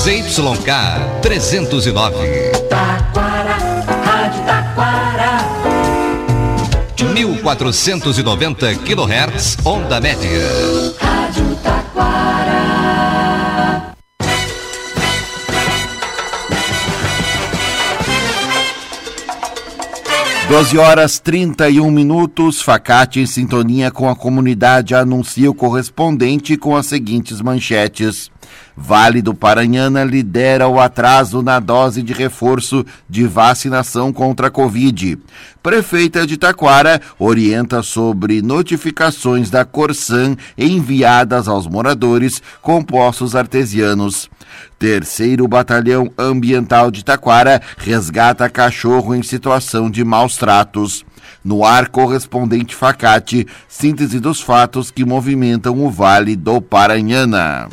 ZYK 309. Taquara, Rádio Taquara. 1490 kHz, onda média. Rádio Taquara. Doze horas 31 minutos, Facate em sintonia com a comunidade anuncia o correspondente com as seguintes manchetes. Vale do Paranhana lidera o atraso na dose de reforço de vacinação contra a Covid. Prefeita de Taquara orienta sobre notificações da Corsan enviadas aos moradores com poços artesianos. 3º Batalhão Ambiental de Taquara resgata cachorro em situação de maus tratos. No ar, correspondente Facate, síntese dos fatos que movimentam o Vale do Paranhana.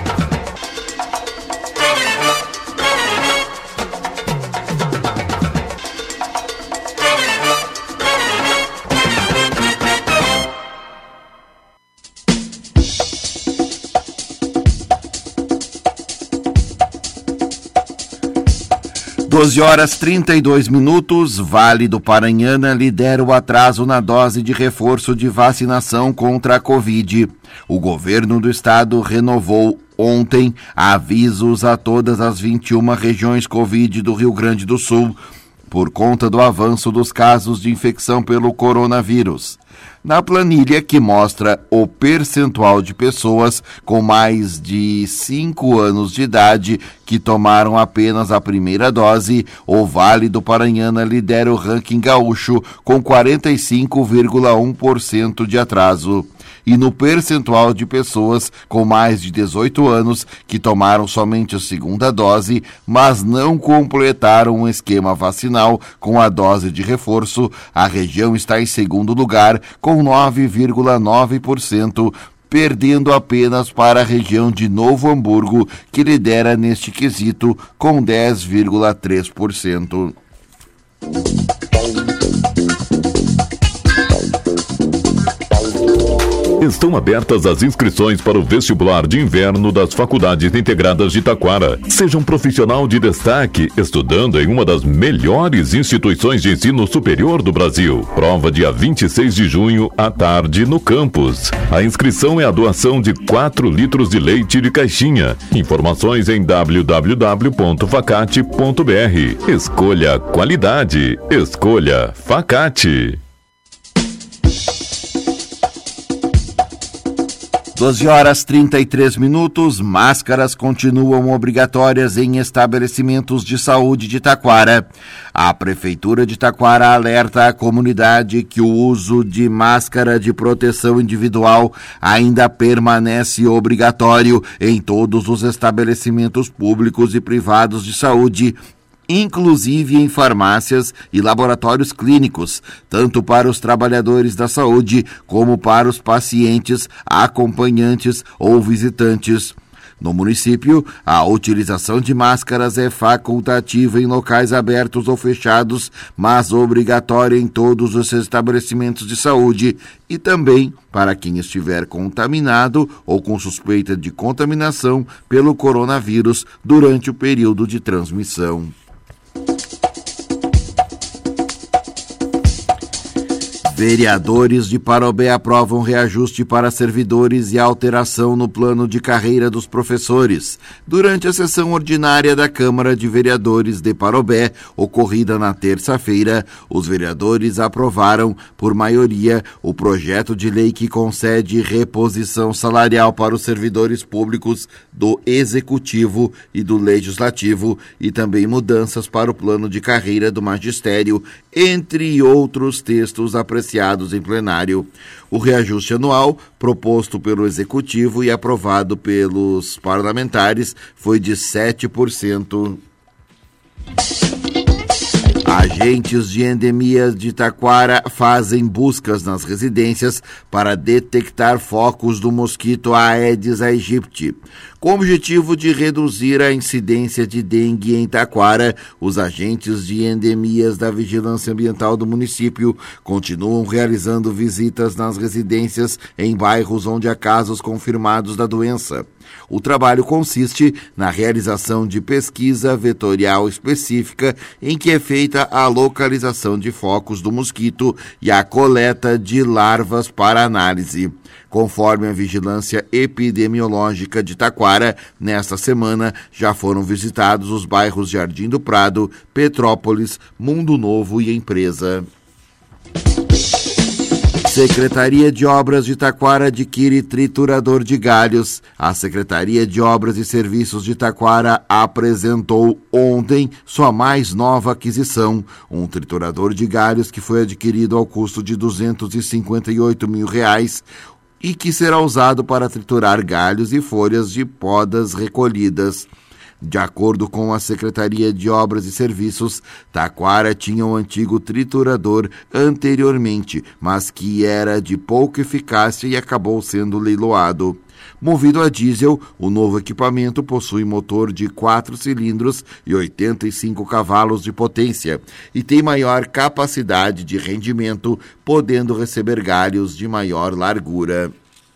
Doze horas 32 minutos, Vale do Paranhana lidera o atraso na dose de reforço de vacinação contra a Covid. O governo do estado renovou ontem avisos a todas as 21 regiões Covid do Rio Grande do Sul, por conta do avanço dos casos de infecção pelo coronavírus. Na planilha que mostra o percentual de pessoas com mais de 5 anos de idade que tomaram apenas a primeira dose, o Vale do Paranhana lidera o ranking gaúcho com 45,1% de atraso. E no percentual de pessoas com mais de 18 anos que tomaram somente a segunda dose, mas não completaram o esquema vacinal com a dose de reforço, a região está em segundo lugar com 9,9%, perdendo apenas para a região de Novo Hamburgo, que lidera neste quesito com 10,3%. Estão abertas as inscrições para o vestibular de inverno das Faculdades Integradas de Taquara. Seja um profissional de destaque, estudando em uma das melhores instituições de ensino superior do Brasil. Prova dia 26 de junho, à tarde, no campus. A inscrição é a doação de 4 litros de leite de caixinha. Informações em www.facate.br. Escolha qualidade. Escolha Facate. 12 horas 33 minutos, máscaras continuam obrigatórias em estabelecimentos de saúde de Taquara. A Prefeitura de Taquara alerta a comunidade que o uso de máscara de proteção individual ainda permanece obrigatório em todos os estabelecimentos públicos e privados de saúde, inclusive em farmácias e laboratórios clínicos, tanto para os trabalhadores da saúde como para os pacientes, acompanhantes ou visitantes. No município, a utilização de máscaras é facultativa em locais abertos ou fechados, mas obrigatória em todos os estabelecimentos de saúde e também para quem estiver contaminado ou com suspeita de contaminação pelo coronavírus durante o período de transmissão. Vereadores de Parobé aprovam reajuste para servidores e alteração no plano de carreira dos professores. Durante a sessão ordinária da Câmara de Vereadores de Parobé, ocorrida na terça-feira, os vereadores aprovaram, por maioria, o projeto de lei que concede reposição salarial para os servidores públicos do Executivo e do Legislativo e também mudanças para o plano de carreira do Magistério, entre outros textos apreciados em plenário. O reajuste anual, proposto pelo Executivo e aprovado pelos parlamentares, foi de 7%. Agentes de endemias de Taquara fazem buscas nas residências para detectar focos do mosquito Aedes aegypti. Com o objetivo de reduzir a incidência de dengue em Taquara, os agentes de endemias da Vigilância Ambiental do município continuam realizando visitas nas residências em bairros onde há casos confirmados da doença. O trabalho consiste na realização de pesquisa vetorial específica em que é feita a localização de focos do mosquito e a coleta de larvas para análise. Conforme a Vigilância Epidemiológica de Taquara, nesta semana já foram visitados os bairros Jardim do Prado, Petrópolis, Mundo Novo e Empresa. Secretaria de Obras de Taquara adquire triturador de galhos. A Secretaria de Obras e Serviços de Taquara apresentou ontem sua mais nova aquisição, um triturador de galhos que foi adquirido ao custo de R$258 mil e que será usado para triturar galhos e folhas de podas recolhidas. De acordo com a Secretaria de Obras e Serviços, Taquara tinha um antigo triturador anteriormente, mas que era de pouca eficácia e acabou sendo leiloado. Movido a diesel, o novo equipamento possui motor de 4 cilindros e 85 cavalos de potência e tem maior capacidade de rendimento, podendo receber galhos de maior largura.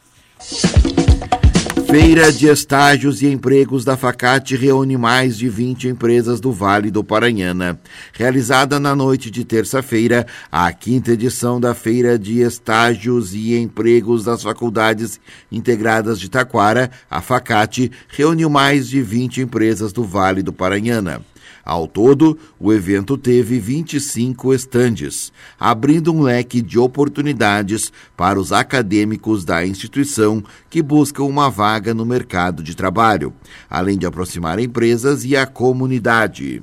Feira de Estágios e Empregos da Facate reúne mais de 20 empresas do Vale do Paranhana. Realizada na noite de terça-feira, a 5ª edição da Feira de Estágios e Empregos das Faculdades Integradas de Taquara, a Facate, reuniu mais de 20 empresas do Vale do Paranhana. Ao todo, o evento teve 25 estandes, abrindo um leque de oportunidades para os acadêmicos da instituição que buscam uma vaga no mercado de trabalho, além de aproximar empresas e a comunidade.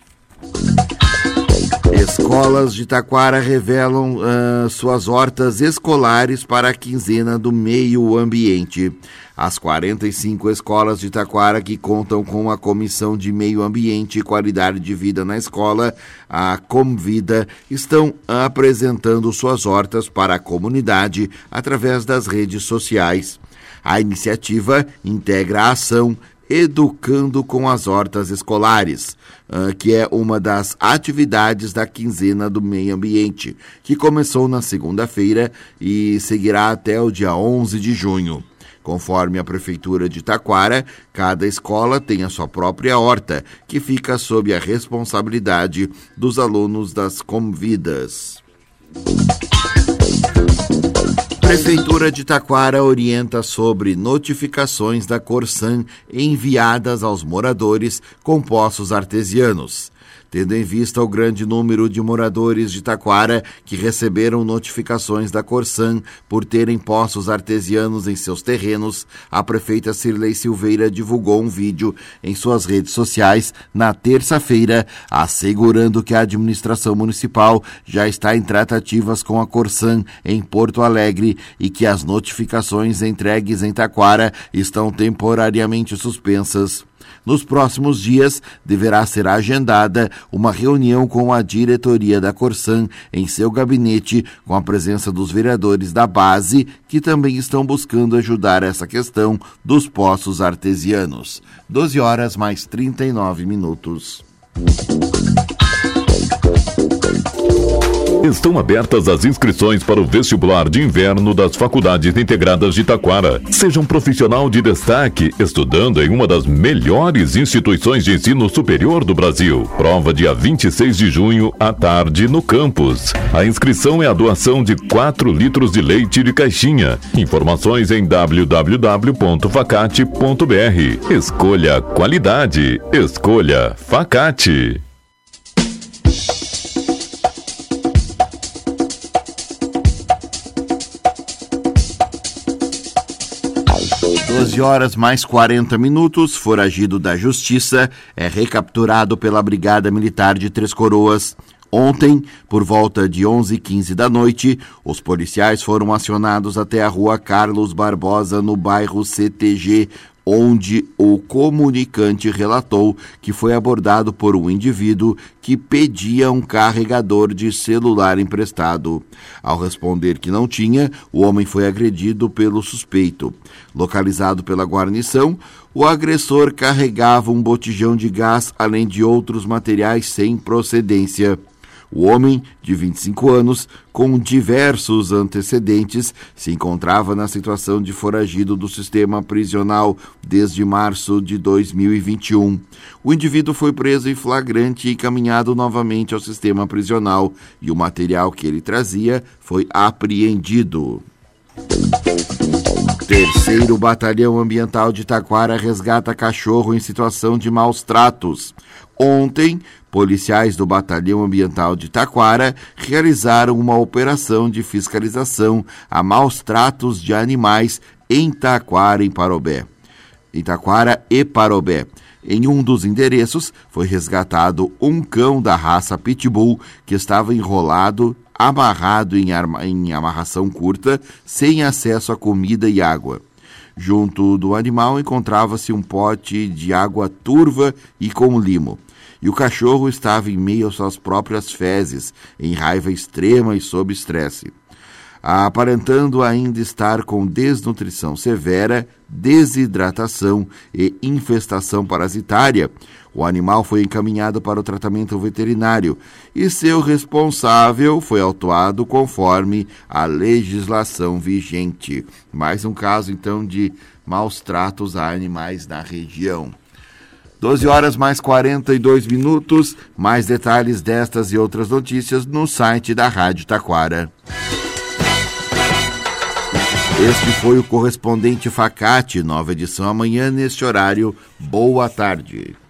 Escolas de Taquara revelam suas hortas escolares para a quinzena do meio ambiente. As 45 escolas de Taquara que contam com a Comissão de Meio Ambiente e Qualidade de Vida na Escola, a Comvida, estão apresentando suas hortas para a comunidade através das redes sociais. A iniciativa integra a ação Educando com as Hortas Escolares, que é uma das atividades da quinzena do meio ambiente, que começou na segunda-feira e seguirá até o dia 11 de junho. Conforme a Prefeitura de Taquara, cada escola tem a sua própria horta, que fica sob a responsabilidade dos alunos das Comvidas. Prefeitura de Taquara orienta sobre notificações da Corsan enviadas aos moradores com poços artesianos. Tendo em vista o grande número de moradores de Taquara que receberam notificações da Corsan por terem poços artesianos em seus terrenos, a prefeita Cirlei Silveira divulgou um vídeo em suas redes sociais na terça-feira, assegurando que a administração municipal já está em tratativas com a Corsan em Porto Alegre e que as notificações entregues em Taquara estão temporariamente suspensas. Nos próximos dias, deverá ser agendada uma reunião com a diretoria da Corsan em seu gabinete, com a presença dos vereadores da base, que também estão buscando ajudar essa questão dos poços artesianos. 12h mais 39. Estão abertas as inscrições para o vestibular de inverno das Faculdades Integradas de Taquara. Seja um profissional de destaque, estudando em uma das melhores instituições de ensino superior do Brasil. Prova dia 26 de junho, à tarde, no campus. A inscrição é a doação de 4 litros de leite de caixinha. Informações em www.facate.br. Escolha qualidade. Escolha Facate. 12h mais 40. Foragido da Justiça é recapturado pela Brigada Militar de Três Coroas. Ontem, por volta de 11h15 da noite, os policiais foram acionados até a rua Carlos Barbosa, no bairro CTG, onde o comunicante relatou que foi abordado por um indivíduo que pedia um carregador de celular emprestado. Ao responder que não tinha, o homem foi agredido pelo suspeito. Localizado pela guarnição, o agressor carregava um botijão de gás, além de outros materiais sem procedência. O homem, de 25 anos, com diversos antecedentes, se encontrava na situação de foragido do sistema prisional desde março de 2021. O indivíduo foi preso em flagrante e encaminhado novamente ao sistema prisional, e o material que ele trazia foi apreendido. 3º Batalhão Ambiental de Taquara resgata cachorro em situação de maus tratos. Ontem, policiais do Batalhão Ambiental de Taquara realizaram uma operação de fiscalização a maus tratos de animais em Taquara e Parobé. Em um dos endereços, foi resgatado um cão da raça Pitbull que estava amarrado em amarração curta, sem acesso a comida e água. Junto do animal encontrava-se um pote de água turva e com limo. E o cachorro estava em meio às suas próprias fezes, em raiva extrema e sob estresse. Aparentando ainda estar com desnutrição severa, desidratação e infestação parasitária, o animal foi encaminhado para o tratamento veterinário e seu responsável foi autuado conforme a legislação vigente. Mais um caso, então, de maus tratos a animais na região. 12h mais 42. Mais detalhes destas e outras notícias no site da Rádio Taquara. Este foi o correspondente Facate, nova edição amanhã neste horário. Boa tarde.